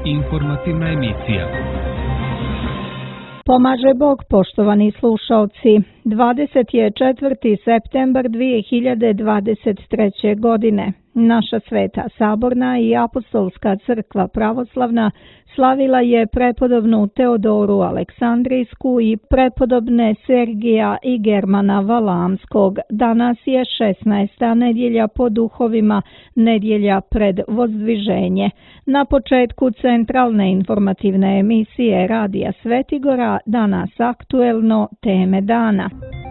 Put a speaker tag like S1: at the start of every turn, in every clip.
S1: Informativna emisija.
S2: Pomaže Bog, poštovani slušalci. 24. septembar 2023. godine. Naša Sveta Saborna i Apostolska crkva pravoslavna slavila je prepodobnu Teodoru Aleksandrijsku i prepodobne Sergija i Germana Valamskog. Danas je 16. nedjelja po duhovima, nedjelja pred Vozdviženje. Na početku centralne informativne emisije Radija Svetigora danas aktuelno teme dana.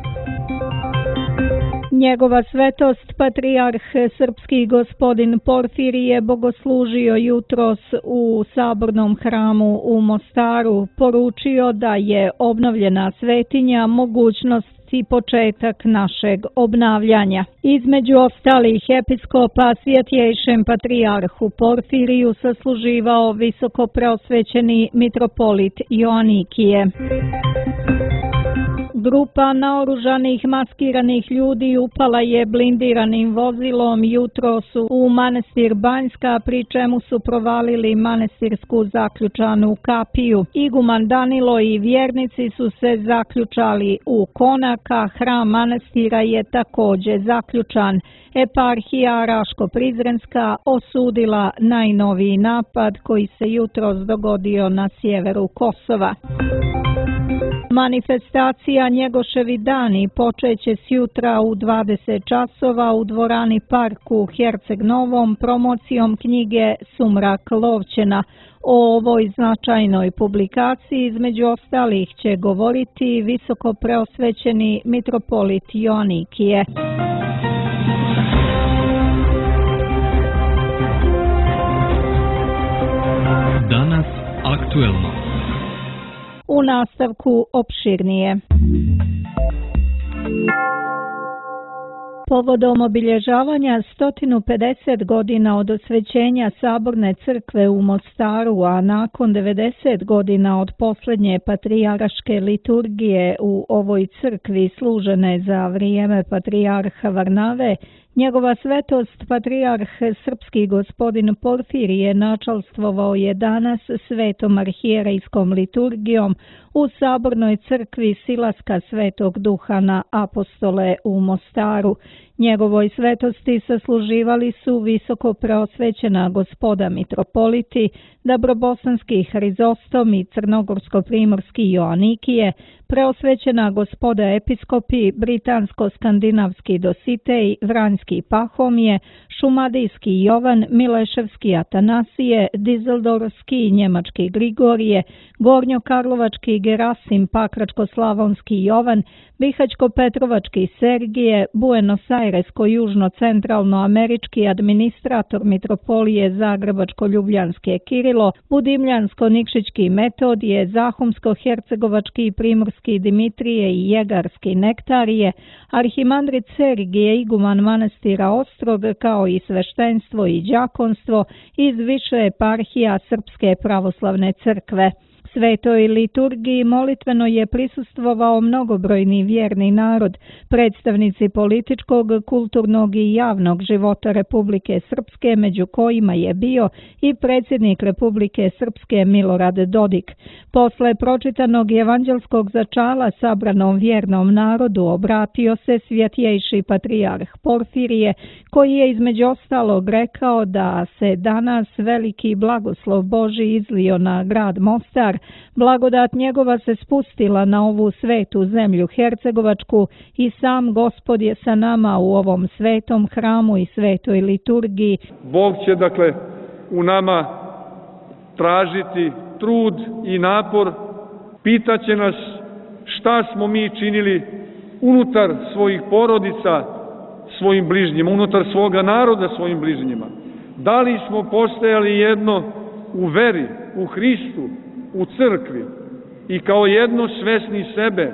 S2: Njegova svetost patrijarh srpski gospodin Porfirije bogoslužio jutros u Sabornom hramu u Mostaru, poručio da je obnovljena svetinja mogućnost i početak našeg obnavljanja. Između ostalih episkopa svjetjejšem patrijarhu Porfiriju sasluživao visoko preosvećeni mitropolit Joanikije. Grupa naoružanih maskiranih ljudi upala je blindiranim vozilom jutros u manastir Banjska, pri čemu su provalili manastirsku zaključanu kapiju. Iguman Danilo i vjernici su se zaključali u konak, hram manastira je također zaključan. Eparhija Raško-Prizrenska osudila najnoviji napad koji se jutros dogodio na sjeveru Kosova. Manifestacija Njegoševi dani počeće s jutra u 20 časova u dvorani Park u Herceg Novom promocijom knjige Sumrak Lovćena. O ovoj značajnoj publikaciji između ostalih će govoriti visoko preosvećeni mitropolit Joanikije.
S1: Danas aktuelno.
S2: U nastavku opširnije. Povodom obilježavanja 150 godina od osvećenja Saborne crkve u Mostaru, a nakon 90 godina od posljednje patrijarške liturgije u ovoj crkvi služene za vrijeme patrijarha Varnave, Njegova svetost patrijarh srpski gospodin Porfirije načalstvovao je danas svetom arhijerejskom liturgijom u Sabornoj crkvi Silaska Svetog Duha na Apostole u Mostaru. Njegovoj svetosti sasluživali su visoko preosvećena gospoda mitropoliti, Dabrobosanski Hrizostom i Crnogorsko-primorski Joanikije, preosvećena gospoda episkopi, Britansko-skandinavski Dositej, Vranjski Pahomije, Šumadijski Jovan, Mileševski Atanasije, Dizeldorfski Njemački Grigorije, Gornjokarlovački Gerasim, Pakračko-slavonski Jovan, Bihać-Petrovački Sergije, Buenos Airesko-južno-centralnoamerički administrator mitropolije Zagrebačko-ljubljanske Kirilo, Budimljansko-nikšićki Metodije, Zahumsko-hercegovački Primorski Dimitrije i Jegarski Nektarije, arhimandrit Sergije, iguman manastira Ostrog, kao i sveštenstvo i đakonstvo iz više eparhija Srpske pravoslavne crkve. Svetoj liturgiji molitveno je prisustvovao mnogobrojni vjerni narod, predstavnici političkog, kulturnog i javnog života Republike Srpske, među kojima je bio i predsjednik Republike Srpske Milorad Dodik. Posle pročitanog evanđelskog začala sabranom vjernom narodu obratio se svjetjejši patrijarh Porfirije, koji je između ostalog rekao da se danas veliki blagoslov Božji izlio na grad Mostar, blagodat njegova se spustila na ovu svetu zemlju Hercegovačku i sam Gospod je sa nama u ovom svetom hramu i svetoj liturgiji.
S3: Bog će dakle u nama tražiti trud i napor, pitaće nas šta smo mi činili unutar svojih porodica svojim bližnjima, unutar svoga naroda svojim bližnjima. Da li smo postajali jedno u veri, u Hristu, u crkvi i kao jedno svesni sebe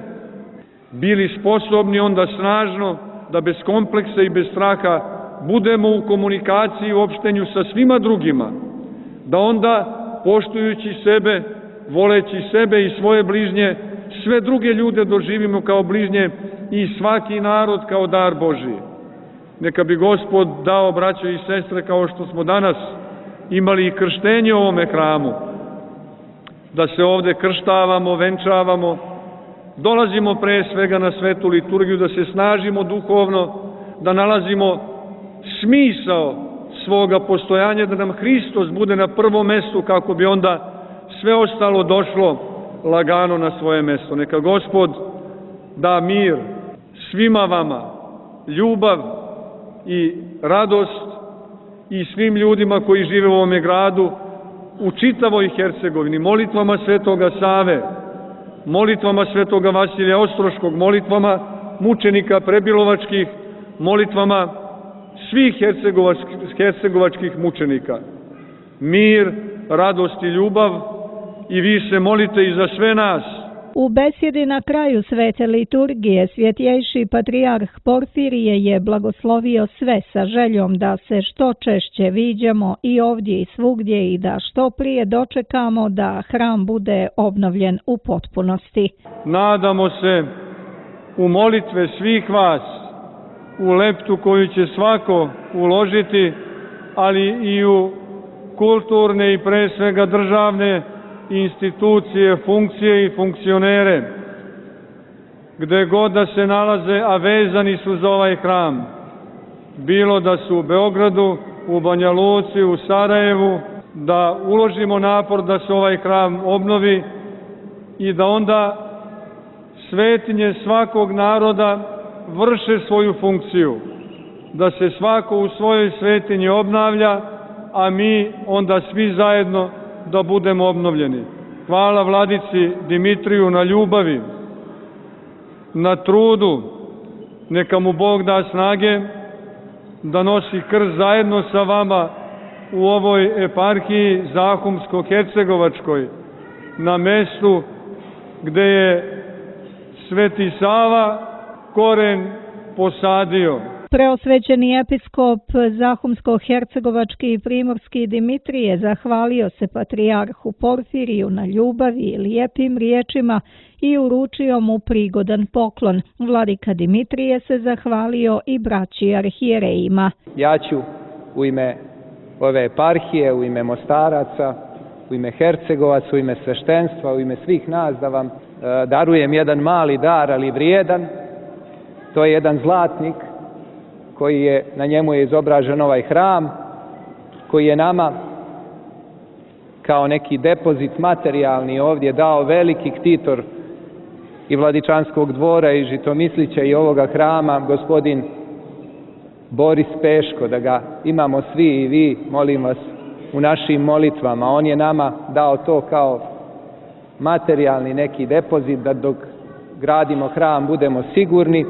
S3: bili sposobni onda snažno da bez kompleksa i bez straha budemo u komunikaciji i opštenju sa svima drugima, da onda poštujući sebe, voleći sebe i svoje bližnje, sve druge ljude doživimo kao bližnje i svaki narod kao dar Božiji. Neka bi Gospod dao, braćo i sestre, kao što smo danas imali i krštenje u ovome hramu, da se ovde krštavamo, venčavamo, dolazimo pre svega na svetu liturgiju, da se snažimo duhovno, da nalazimo smisao svoga postojanja, da nam Hristos bude na prvom mestu kako bi onda sve ostalo došlo lagano na svoje mesto. Neka Gospod da mir svima vama, ljubav i radost i svim ljudima koji žive u ovome gradu, u čitavoj Hercegovini, molitvama Svetoga Save, molitvama Svetoga Vasilija Ostroškog, molitvama mučenika prebilovačkih, molitvama svih hercegovačkih mučenika. Mir, radost i ljubav, i vi se molite i za sve nas.
S2: U besjedi na kraju svete liturgije svjetjejši patrijarh Porfirije je blagoslovio sve sa željom da se što češće viđamo i ovdje i svugdje i da što prije dočekamo da hram bude obnovljen u potpunosti.
S3: Nadamo se u molitve svih vas, u leptu koju će svako uložiti, ali i u kulturne i pre svega državne institucije, funkcije i funkcionere, gde god da se nalaze, a vezani su za ovaj hram, bilo da su u Beogradu, u Banja Luci, u Sarajevu, da uložimo napor da se ovaj hram obnovi i da onda svetinje svakog naroda vrše svoju funkciju, da se svako u svojoj svetinji obnavlja, a mi onda svi zajedno da budemo obnovljeni. Hvala vladici Dimitriju na ljubavi, na trudu, neka mu Bog da snage da nosi krst zajedno sa vama u ovoj eparhiji Zahumsko-hercegovačkoj, na mestu gde je Sveti Sava koren posadio.
S2: Preosvećeni episkop Zahumsko-hercegovački i primorski Dimitrije zahvalio se patrijarhu Porfiriju na ljubavi i lijepim riječima i uručio mu prigodan poklon. Vladika Dimitrije se zahvalio i braći arhijerejima.
S4: Ja ću u ime ove eparhije, u ime Mostaraca, u ime Hercegovaca, u ime sveštenstva, u ime svih nas da vam darujem jedan mali dar, ali vrijedan. To je jedan zlatnik koji je, na njemu je izobražen ovaj hram, koji je nama kao neki depozit materijalni ovdje dao veliki ktitor i Vladičanskog dvora i Žitomislića i ovoga hrama, gospodin Boris Peško, da ga imamo svi i vi, molim vas, u našim molitvama. On je nama dao to kao materijalni neki depozit da dok gradimo hram budemo sigurni,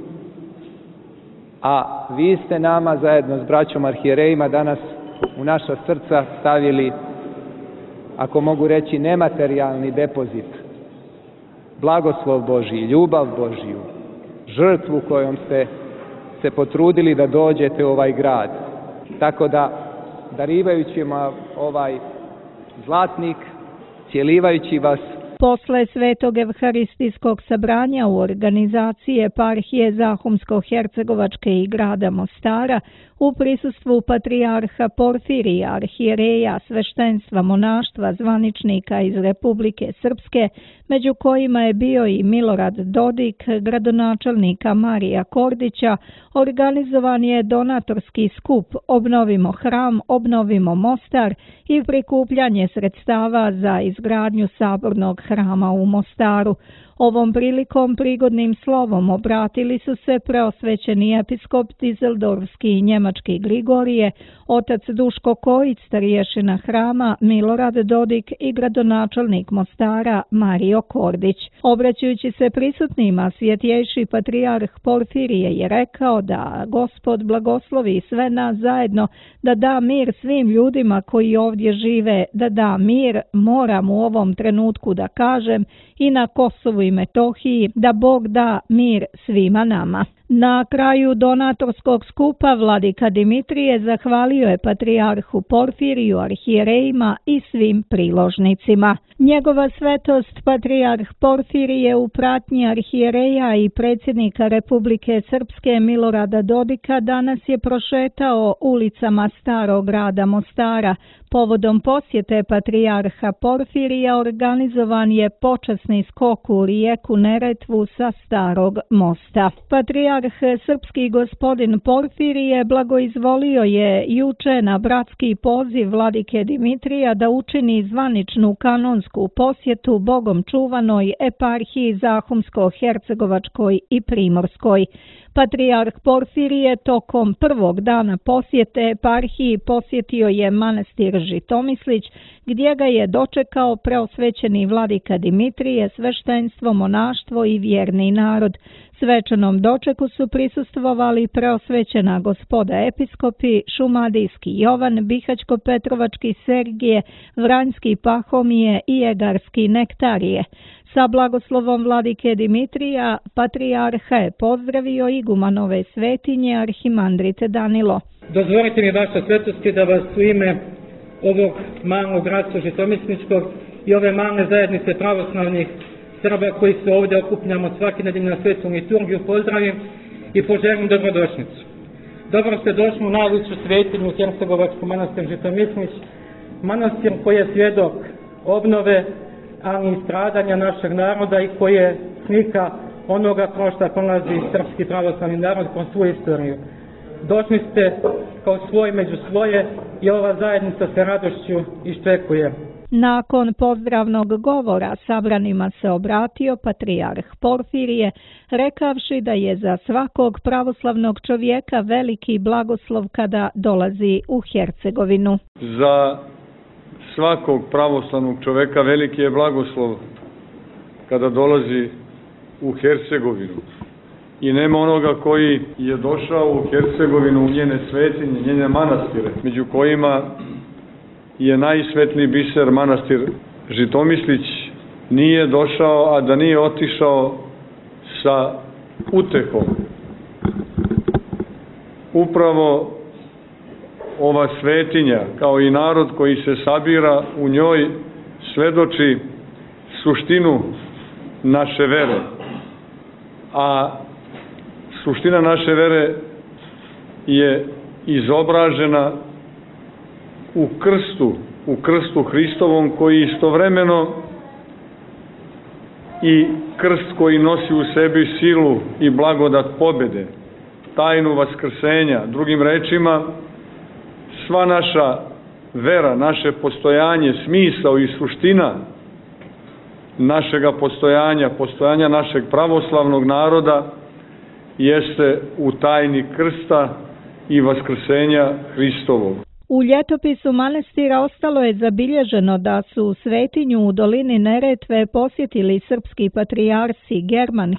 S4: a vi ste nama zajedno s braćom arhijerejima danas u naša srca stavili, ako mogu reći, nematerijalni depozit. Blagoslov Božji, ljubav Božju, žrtvu kojom ste se potrudili da dođete u ovaj grad. Tako da, darivajući vam ovaj zlatnik, cijelivajući vas.
S2: Posle Svetog evharistijskog sabranja u organizaciji eparhije Zahumsko-hercegovačke i grada Mostara, u prisustvu patrijarha Porfirija, arhijereja, sveštenstva, monaštva, zvaničnika iz Republike Srpske, među kojima je bio i Milorad Dodik, gradonačelnika Marija Kordića, organizovan je donatorski skup Obnovimo hram, obnovimo Mostar i prikupljanje sredstava za izgradnju sabornog hrama u Mostaru. Ovom prilikom prigodnim slovom obratili su se preosvećeni episkop Dizeldorfski i njemački Grigorije, otac Duško Kojić, starješina hrama Milorad Dodik i gradonačelnik Mostara Mario Kordić. Obraćajući se prisutnima, svjetjejši patrijarh Porfirije je rekao da Gospod blagoslovi sve nas zajedno, da da mir svim ljudima koji ovdje žive, da da mir, moram u ovom trenutku da kažem, i na Kosovu i Metohiji, da Bog da mir svima nama. Na kraju donatorskog skupa vladika Dimitrije zahvalio je patrijarhu Porfiriju, arhijerejima i svim priložnicima. Njegova svetost patrijarh Porfirije u pratnji arhijereja i predsjednika Republike Srpske Milorada Dodika danas je prošetao ulicama Starog grada Mostara. Povodom posjete patrijarha Porfirija organizovan je počasni skok u rijeku Neretvu sa Starog mosta. Patrijarh srpski gospodin Porfirije blagoizvolio je juče na bratski poziv vladike Dimitrija da učini zvaničnu kanonsku posjetu bogom čuvanoj eparhiji Zahumsko-Hercegovačkoj i Primorskoj. Patrijarh Porfirije tokom prvog dana posjete eparhiji posjetio je manastir Žitomislić, gdje ga je dočekao preosvećeni vladika Dimitrije, sveštenstvo, monaštvo i vjerni narod. Svečanom dočeku su prisustvovali preosvećena gospoda episkopi, Šumadijski Jovan, Bihaćko-Petrovački Sergije, Vranjski Pahomije i Egarski Nektarije. Sa blagoslovom vladike Dimitrija, patrijarha je pozdravio igumanove svetinje arhimandrite Danilo.
S5: Dozvolite mi, vaša svetosti, da vas u ime ovog malog gradstva Žitomisličkog i ove male zajednice pravoslavnih Srba koji se ovdje okupljamo svaki nedelj na svetu liturgiju pozdravim i poželim dobrodošlicu. Dobro ste došli u najveću svetinju Hercegovačku manastir Žitomislić, manastir koji je svjedok obnove, ali i stradanja našeg naroda i koji je slika onoga kroz što prolazi srpski pravoslavni narod kroz svoju istoriju. Došli ste kao svoj među svoje i ova zajednica se radošću iščekuje.
S2: Nakon pozdravnog govora sabranima se obratio patrijarh Porfirije, rekavši da je za svakog pravoslavnog čovjeka veliki blagoslov kada dolazi u Hercegovinu.
S3: Za svakog pravoslavnog čovjeka veliki je blagoslov kada dolazi u Hercegovinu. I nema onoga koji je došao u Hercegovinu, u njene svetinje, njene manastire, među kojima je najsvetliji biser manastir Žitomislić, nije došao, a da nije otišao sa utehom. Upravo ova svetinja, kao i narod koji se sabira u njoj, svedoči suštinu naše vere. A suština naše vere je izobražena u krstu Hristovom, koji istovremeno i krst koji nosi u sebi silu i blagodat pobjede, tajnu vaskrsenja. Drugim rečima, sva naša vera, naše postojanje, smisao i suština našega postojanja našeg pravoslavnog naroda jeste u tajni krsta i vaskrsenja Hristovog.
S2: U ljetopisu manastira ostalo je zabilježeno da su svetinju u dolini Neretve posjetili srpski patrijarsi German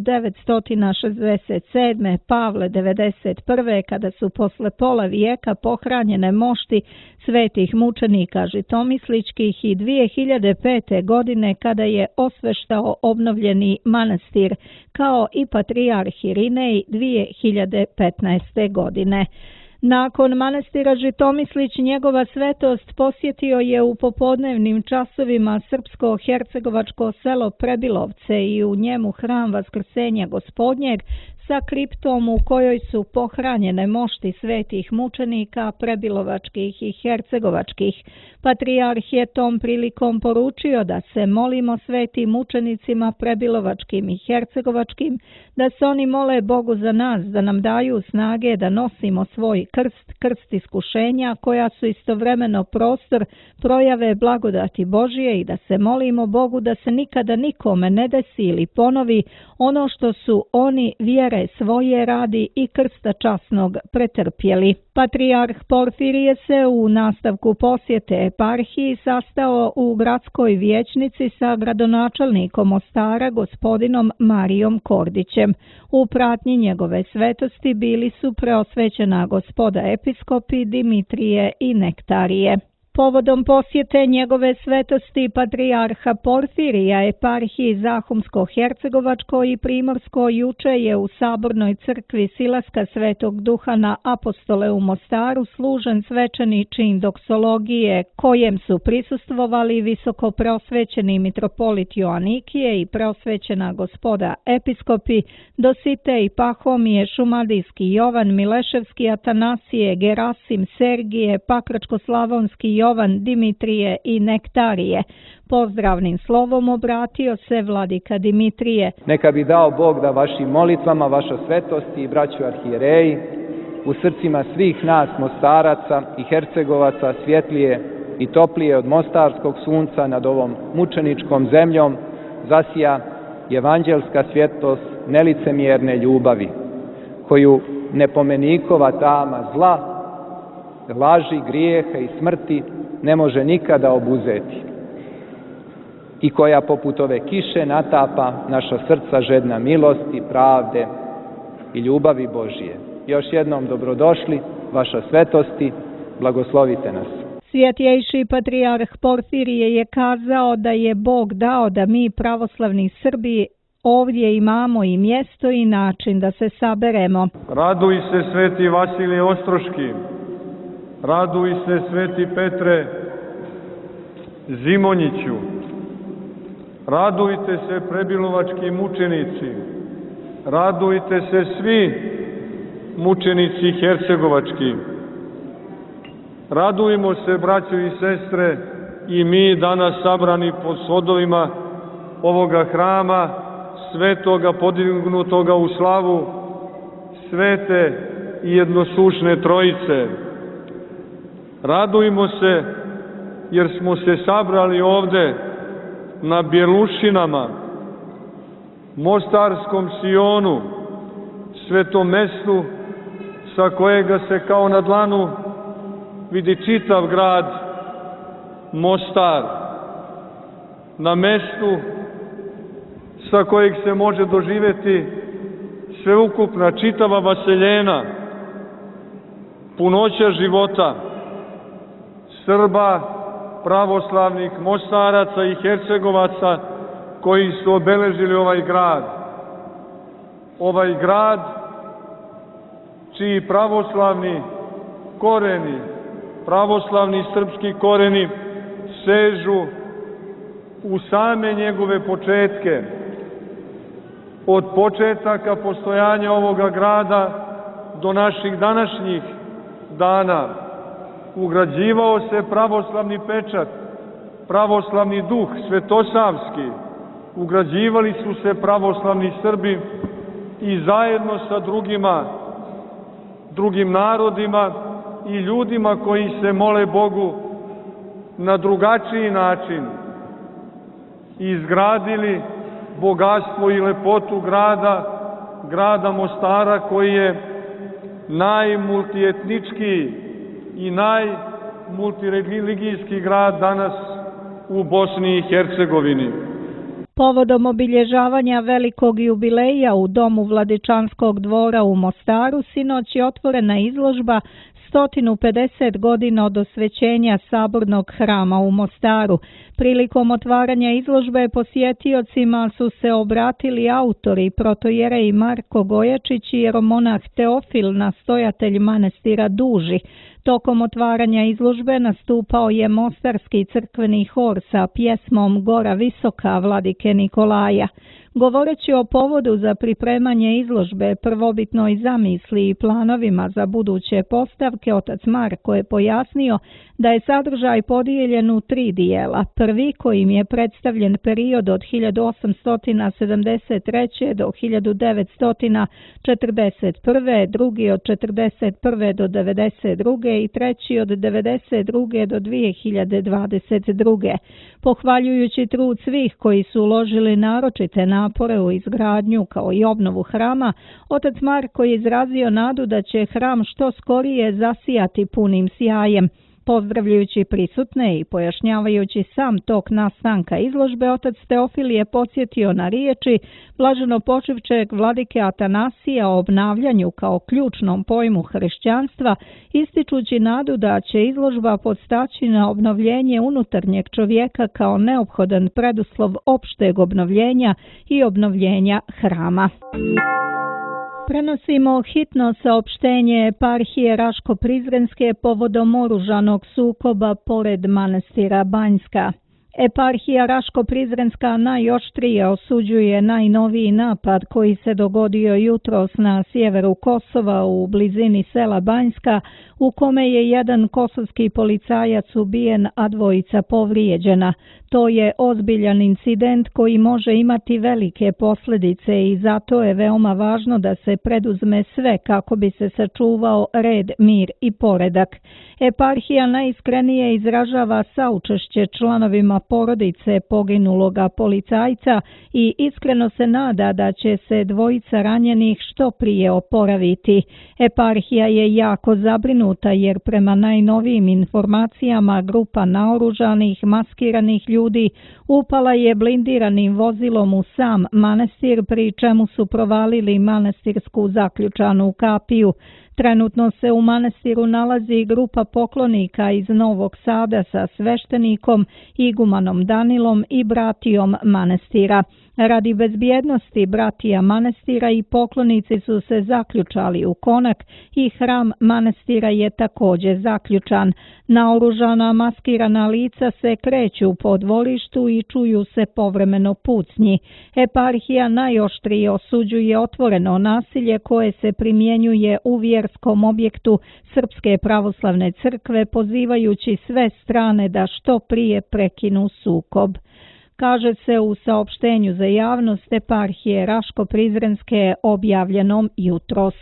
S2: 1967. Pavle 1991. kada su posle pola vijeka pohranjene mošti svetih mučenika Žitomisličkih i 2005. godine kada je osveštao obnovljeni manastir, kao i patrijarh Irinej 2015. godine. Nakon manastira Žitomislić, njegova svetost posjetio je u popodnevnim časovima srpsko-hercegovačko selo Prebilovce i u njemu hram Vaskrsenja Gospodnjeg sa kriptom u kojoj su pohranjene mošti svetih mučenika prebilovačkih i hercegovačkih. Patrijarh je tom prilikom poručio da se molimo svetim mučenicima prebilovačkim i hercegovačkim, da se oni mole Bogu za nas, da nam daju snage da nosimo svoj krst iskušenja koja su istovremeno prostor projave blagodati Božije i da se molimo Bogu da se nikada nikome ne desi ili ponovi ono što su oni vjere svoje radi i krsta časnog pretrpjeli. Patrijarh Porfirije se u nastavku posjete eparhiji sastao u gradskoj vijećnici sa gradonačelnikom Mostara gospodinom Marijom Kordićem. U pratnji njegove svetosti bili su preosvećena gospoda episkopi Dimitrije i Nektarije. Povodom posjete njegove svetosti patrijarha Porfirija eparhiji Zahumsko-Hercegovačko i Primorsko juče je u Sabornoj crkvi Silaska Svetog Duha na Apostole u Mostaru služen svečani čin doksologije kojem su prisustvovali visoko prosvećeni mitropolit Joanikije i prosvećena gospoda episkopi Dositej, Pahomije, Šumadijski Jovan, Mileševski Atanasije, Gerasim, Sergije, Pakračko-slavonski Jovan, Dimitrije i Nektarije. Pozdravnim slovom obratio se vladika Dimitrije.
S4: Neka bi dao Bog da vašim molitvama, vaša svetosti i braću arhijereji, u srcima svih nas Mostaraca i Hercegovaca svjetlije i toplije od mostarskog sunca nad ovom mučeničkom zemljom zasija evanđelska svjetlost nelicemjerne ljubavi, koju nepomenikova tama zla, laži, grijeha i smrti ne može nikada obuzeti i koja poput ove kiše natapa naša srca žedna milosti, pravde i ljubavi Božije. Još jednom dobrodošli, vaša svetosti, blagoslovite nas.
S2: Svjetjejši patrijarh Porfirije je kazao da je Bog dao da mi pravoslavni Srbi ovdje imamo i mjesto i način da se saberemo.
S3: Raduj se, sveti Vasilije Ostroški, raduj se, sveti Petre Zimonjiću, radujte se, prebilovački mučenici, radujte se svi mučenici hercegovački. Radujemo se, braćo i sestre, i mi danas sabrani pod svodovima ovoga hrama, svetoga podignutoga u slavu svete i jednosušne Trojice. Radujmo se jer smo se sabrali ovde na Bjelušinama, Mostarskom Sionu, svetom mestu sa kojega se kao na dlanu vidi čitav grad Mostar, na mestu sa kojeg se može doživjeti sveukupna čitava vaseljena, punoća života Srba, pravoslavnih Mostaraca i Hercegovaca koji su obeležili ovaj grad. Ovaj grad čiji pravoslavni koreni, pravoslavni srpski koreni sežu u same njegove početke. Od početaka postojanja ovoga grada do naših današnjih dana ugrađivao se pravoslavni pečat, pravoslavni duh svetosavski, ugrađivali su se pravoslavni Srbi i zajedno sa drugim narodima i ljudima koji se mole Bogu na drugačiji način izgradili bogatstvo i lepotu grada Mostara, koji je najmultietničkiji i najmultireligijski grad danas u Bosni i Hercegovini.
S2: Povodom obilježavanja velikog jubileja u Domu Vladičanskog dvora u Mostaru sinoć je otvorena izložba 150 godina od osvećenja Sabornog hrama u Mostaru. Prilikom otvaranja izložbe posjetiocima su se obratili autori protojerej Marko Gojačić i jeromonah Teofil, nastojatelj manastira Duži. Tokom otvaranja izložbe nastupao je Mostarski crkveni hor sa pjesmom Gora visoka vladike Nikolaja. Govoreći o povodu za pripremanje izložbe, prvobitnoj zamisli i planovima za buduće postavke, otac Marko je pojasnio da je sadržaj podijeljen u 3 dijela. Prvi, kojim je predstavljen period od 1873. do 1941., drugi od 1941. do 1992. i treći od 1992. do 2022. Pohvaljujući trud svih koji su uložili naročite napore u izgradnju kao i obnovu hrama, otac Marko je izrazio nadu da će hram što skorije zasijati punim sjajem. Pozdravljajući prisutne i pojašnjavajući sam tok nastanka izložbe, otac Teofil je podsjetio na riječi blaženopočivšeg vladike Atanasija o obnavljanju kao ključnom pojmu hrišćanstva, ističući nadu da će izložba podstaći na obnovljenje unutarnjeg čovjeka kao neophodan preduslov opšteg obnovljenja i obnovljenja hrama. Prenosimo hitno saopštenje eparhije Raško-Prizrenske povodom oružanog sukoba pored manastira Banjska. Eparhija Raško-Prizrenska najoštrije osuđuje najnoviji napad koji se dogodio jutros na sjeveru Kosova u blizini sela Banjska, u kome je jedan kosovski policajac ubijen, a dvojica povrijeđena. To je ozbiljan incident koji može imati velike posljedice i zato je veoma važno da se preduzme sve kako bi se sačuvao red, mir i poredak. Eparhija najiskrenije izražava saučešće članovima porodice poginuloga policajca i iskreno se nada da će se dvojica ranjenih što prije oporaviti. Eparhija je jako zabrinuta jer prema najnovijim informacijama grupa naoružanih, maskiranih ljudi upala je blindiranim vozilom u sam manastir, pri čemu su provalili manastirsku zaključanu kapiju. Trenutno se u manastiru nalazi grupa poklonika iz Novog Sada sa sveštenikom, igumanom Danilom i bratijom manastira. Radi bezbjednosti bratija manastira i poklonici su se zaključali u konak i hram manastira je također zaključan. Naoružana maskirana lica se kreću po dvorištu i čuju se povremeno pucnji. Eparhija najoštrije osuđuje otvoreno nasilje koje se primjenjuje u vjerskom objektu Srpske pravoslavne crkve, pozivajući sve strane da što prije prekinu sukob. Kaže se u saopštenju za javnost eparhije Raško-Prizrenske objavljenom jutros.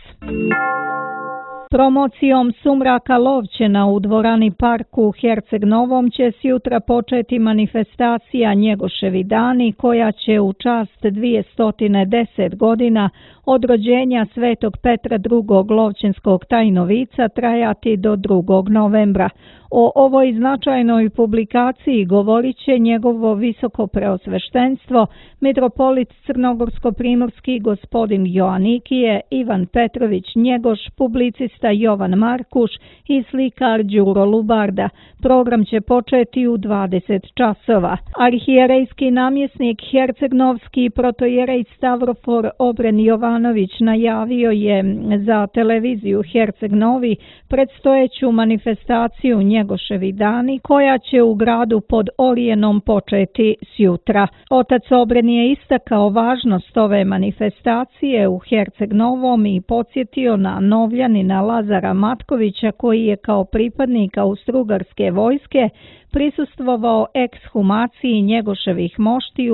S2: Promocijom Sumraka Lovćena u dvorani Park u Herceg Novom će sjutra početi manifestacija Njegoševi dani koja će u čast 210 godina od rođenja Svetog Petra II. Lovćenskog tajnovica trajati do 2. novembra. O ovoj značajnoj publikaciji govorit će njegovo visoko preosveštenstvo, mitropolit crnogorsko-primorski gospodin Joanikije, Ivan Petrović Njegoš, publicista Jovan Markuš i slikar Đuro Lubarda. Program će početi u 20 časova. Arhijerejski namjesnik Herceg-Novski protojerej Stavrofor Obren Jovanović najavio je za televiziju Herceg Novi predstojeću manifestaciju Njegoševi dani koja će u gradu pod Orijenom početi sjutra. Otac Obren je istakao važnost ove manifestacije u Herceg Novom i podsjetio na Novljanina Lazara Matkovića koji je kao pripadnik Austrougarske vojske prisustvovao ekshumaciji Njegoševih moštiju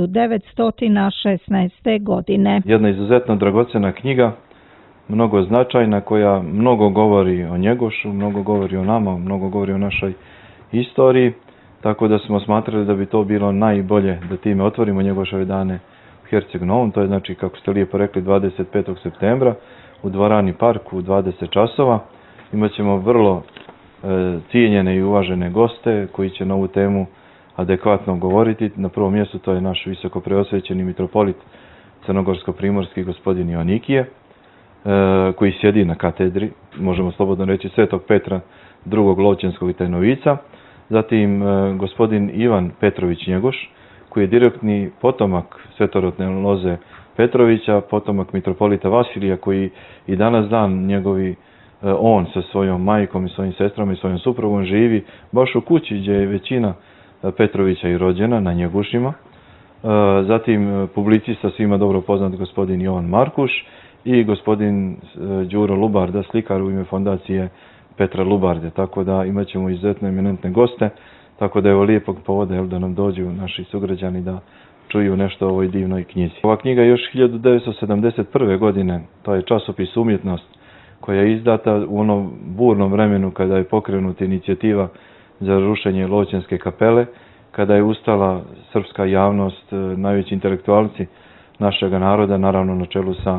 S2: 1916. godine.
S6: Jedna izuzetno dragocjena knjiga, mnogo značajna, koja mnogo govori o Njegošu, mnogo govori o nama, mnogo govori o našoj istoriji, tako da smo smatrali da bi to bilo najbolje da time otvorimo Njegoševe dane u Herceg Novom. To je, znači, kako ste lijepo rekli, 25. septembra u dvorani Park u 20 časova. Imaćemo vrlo cijenjene i uvažene goste koji će na ovu temu adekvatno govoriti. Na prvom mjestu to je naš visoko preosvećeni mitropolit crnogorsko-primorski gospodin Joanikije, koji sjedi na katedri, možemo slobodno reći, Svetog Petra II. Lovćenskog tajnovica. Zatim gospodin Ivan Petrović Njegoš, koji je direktni potomak svetorodne loze Petrovića, potomak mitropolita Vasilija, koji i danas dan njegovi on sa svojom majkom i svojim sestrama i svojom suprugom živi baš u kući gdje je većina Petrovića i rođena, na Njegušima. Zatim publicista svima dobro poznat gospodin Jovan Markuš i gospodin Đuro Lubarda, slikar u ime fondacije Petra Lubarde. Tako da imat ćemo izuzetno eminentne goste, tako da je ovo lijepog povoda da nam dođu naši sugrađani da čuju nešto o ovoj divnoj knjizi. Ova knjiga još 1971. godine, to je časopis Umjetnost, koja je izdata u onom burnom vremenu kada je pokrenuta inicijativa za rušenje Lovćenske kapele, kada je ustala srpska javnost, najveći intelektualci našega naroda, naravno na čelu sa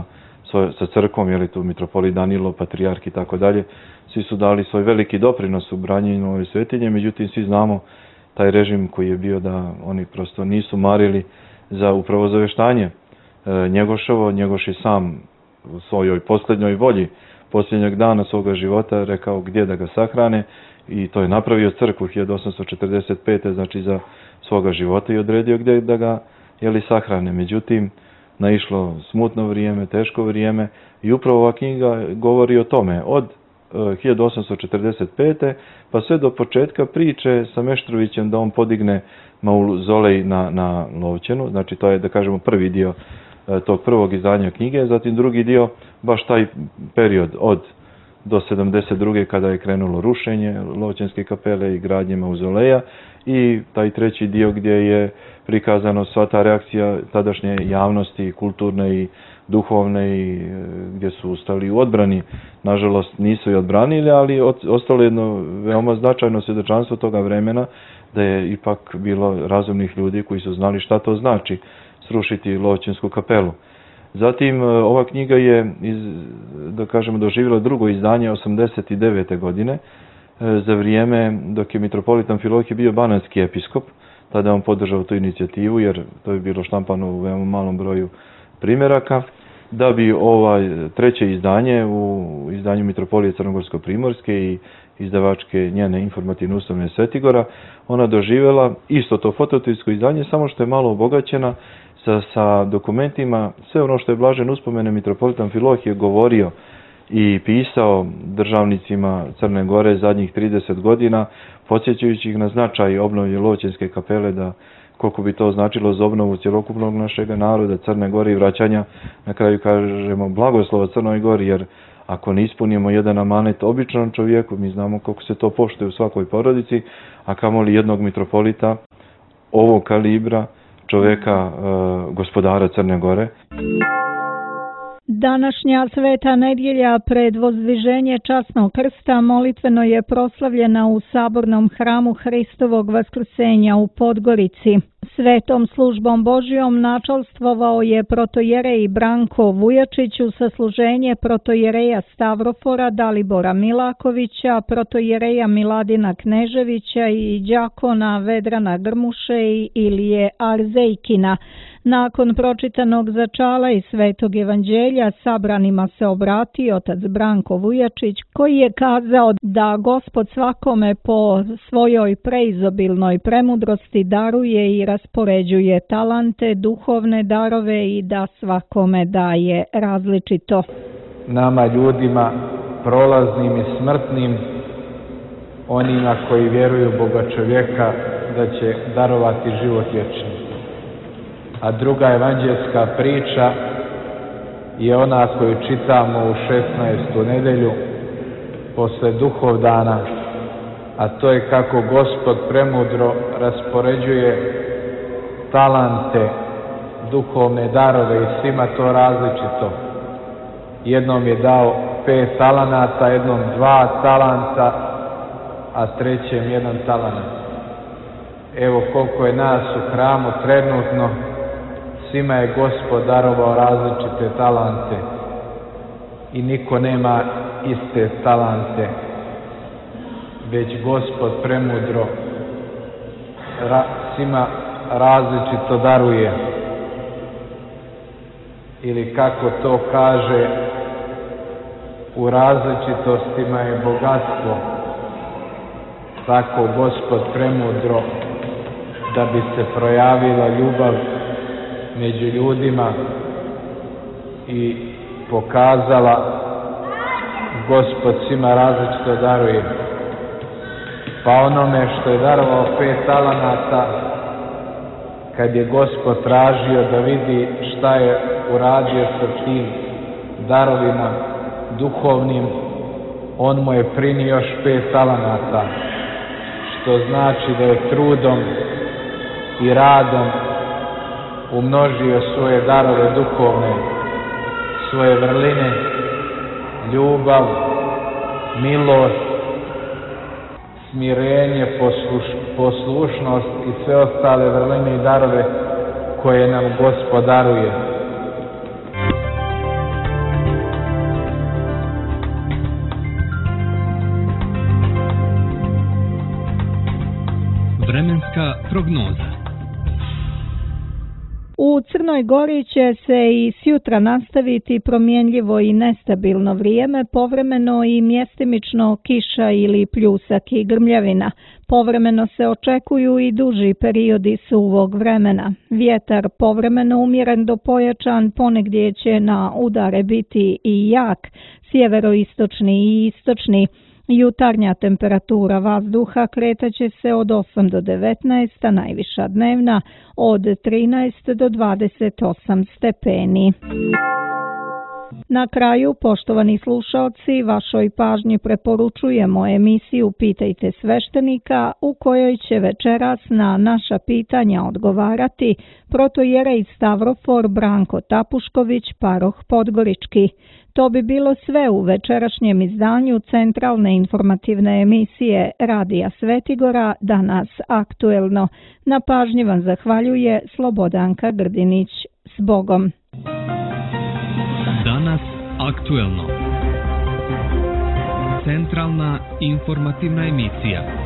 S6: sa crkvom, je li tu mitropolit Danilo, patrijarh i tako dalje, svi su dali svoj veliki doprinos u branjenju ove svetinje, međutim svi znamo taj režim koji je bio da oni prosto nisu marili za upravo zaveštanje Njegoševo. Njegoš je sam u svojoj posljednjoj volji, posljednjeg dana svoga života rekao gdje da ga sahrane i to je napravio crkvu 1845. znači za svoga života i odredio gdje da ga sahrane. Međutim, naišlo smutno vrijeme, teško vrijeme i upravo ova knjiga govori o tome od 1845. pa sve do početka priče sa Meštrovićem da on podigne mauzolej na Lovćenu, znači to je da kažemo prvi dio tog prvog izdanja knjige, zatim drugi dio baš taj period do 72. kada je krenulo rušenje Lovćenske kapele i gradnje mauzoleja i taj treći dio gdje je prikazano sva ta reakcija tadašnje javnosti, kulturne i duhovne i gdje su ustali u odbrani. Nažalost nisu i odbranili, ali ostalo jedno veoma značajno svjedočanstvo toga vremena da je ipak bilo razumnih ljudi koji su znali šta to znači srušiti Lovćensku kapelu. Zatim ova knjiga je da kažemo doživjela drugo izdanje 89. godine za vrijeme dok je mitropolit Amfilohije bio banatski episkop. Tada je on podržao tu inicijativu jer to je bilo štampano u veoma malom broju primjeraka. Da bi treće izdanje u izdanju mitropolije Crnogorsko-primorske i izdavačke njene informativne ustanove Svetigora, ona doživjela isto to fototipsko izdanje, samo što je malo obogaćena sa dokumentima, sve ono što je blažen uspomene mitropolita Amfilohije govorio i pisao državnicima Crne Gore zadnjih 30 godina, podsjećajući ih na značaj obnove Lovćenske kapele, da koliko bi to značilo za obnovu cjelokupnog našega naroda, Crne Gore i vraćanja, na kraju kažemo blagoslova Crnoj Gori, jer ako ne ispunimo jedan amanet običnom čovjeku, mi znamo koliko se to poštuje u svakoj porodici, a kamoli jednog mitropolita ovog kalibra, čovjeka, gospodara Crne Gore.
S2: Današnja sveta nedjelja pred vozdviženje časnog krsta molitveno je proslavljena u sabornom hramu Hristovog vaskrsenja u Podgorici. Svetom službom Božjom načalstvovao je protojerej Branko Vujačić u sasluženje protojereja Stavrofora Dalibora Milakovića, protojereja Miladina Kneževića i đakona Vedrana Grmuše i Ilije Arzejkina. Nakon pročitanog začala i Svetog evanđelja sabranima se obratio otac Branko Vujačić, koji je kazao da Gospod svakome po svojoj preizobilnoj premudrosti daruje i raspoređuje talante, duhovne darove i da svakome daje različito.
S7: Nama ljudima, prolaznim i smrtnim, onima koji vjeruju Boga čovjeka, da će darovati život vječni. A druga evanđelska priča je ona koju čitamo u 16. nedelju posle Duhovdana, a to je kako Gospod premudro raspoređuje talante, duhovne darove i svima to različito. Jednom je dao 5 talanata, jednom 2 talanta, a trećem 1 talant. Evo koliko je nas u hramu trenutno, svima je Gospod darovao različite talante i niko nema iste talante, već Gospod premudro svima različito daruje. Ili kako to kaže, u različitostima je bogatstvo. Tako Gospod premudro, da bi se projavila ljubav među ljudima i pokazala Gospod svima različito daruje. Pa onome što je darovao 5 talanata, kad je Gospod tražio da vidi šta je uradio sa tim darovima duhovnim, on mu je prinio još 5 talanata, što znači da je trudom i radom umnožio svoje darove duhovne, svoje vrline, ljubav, milost, smirenje, poslušnost i sve ostale vrline i darove koje nam Gospod daruje.
S1: Vremenska prognoza.
S2: U Crnoj Gori će se i sjutra nastaviti promjenljivo i nestabilno vrijeme, povremeno i mjestimično kiša ili pljusak i grmljavina. Povremeno se očekuju i duži periodi suvog vremena. Vjetar povremeno umjeren do pojačan, ponegdje će na udare biti i jak, sjeveroistočni i istočni. Jutarnja temperatura vazduha kretaće se od 8 do 19, a najviša dnevna od 13 do 28 stepeni. Na kraju, poštovani slušalci, vašoj pažnji preporučujemo emisiju Pitajte sveštenika, u kojoj će večeras na naša pitanja odgovarati protojerej Stavrofor Branko Tapušković, paroh Podgorički. To bi bilo sve u večerašnjem izdanju centralne informativne emisije Radija Svetigora, danas aktuelno. Na pažnji vam zahvaljuje Slobodanka Grdinić. S Bogom!
S1: Danas aktuelno. Centralna informativna emisija.